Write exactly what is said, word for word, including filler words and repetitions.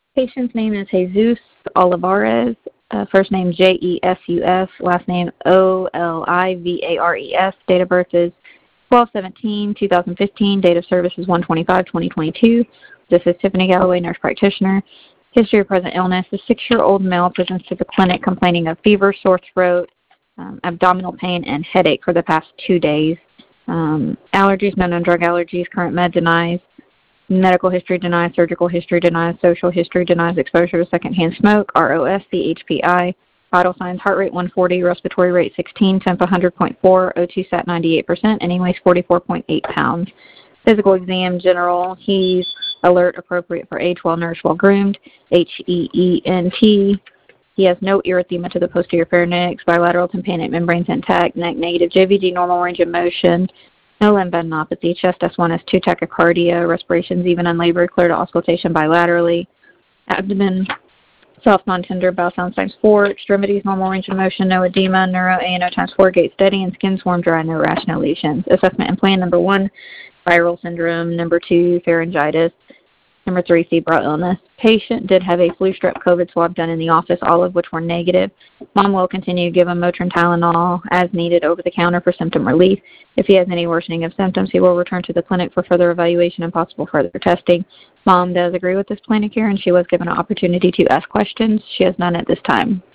Patient's name is Jesus Olivares, uh, first name J E S U S, last name O L I V A R E S. Date of birth is twelve seventeen twenty fifteen. Date of service is one twenty-five twenty twenty-two. This is Tiffany Galloway, nurse practitioner. History of present illness. The six-year-old male presents to the clinic complaining of fever, sore throat, um, abdominal pain, and headache for the past two days. Um, allergies, no known drug allergies, current med denies. Medical history denies, surgical history denies, social history denies, exposure to secondhand smoke, R O S, C H P I, vital signs, heart rate one forty, respiratory rate sixteen, temp one hundred point four, O two sat ninety-eight percent, and he weighs forty-four point eight pounds. Physical exam, general, he's alert, appropriate for age, well nourished, well groomed, H E E N T. He has no erythema to the posterior pharynx, bilateral tympanic membranes intact, neck negative, J V G normal range of motion, no lymphadenopathy, chest S one, S two tachycardia, respirations even unlabored, clear to auscultation bilaterally, abdomen soft, non-tender, bowel sounds times four, extremities normal range of motion, no edema, neuro A N O times four, gait steady, and skin swarm dry, no rash, no lesions. Assessment and plan: number one, viral syndrome; number two, pharyngitis; number three, febrile illness. Patient did have a flu, strep, COVID swab done in the office, all of which were negative. Mom will continue to give him Motrin Tylenol as needed over the counter for symptom relief. If he has any worsening of symptoms, he will return to the clinic for further evaluation and possible further testing. Mom does agree with this plan of care, and she was given an opportunity to ask questions. She has none at this time.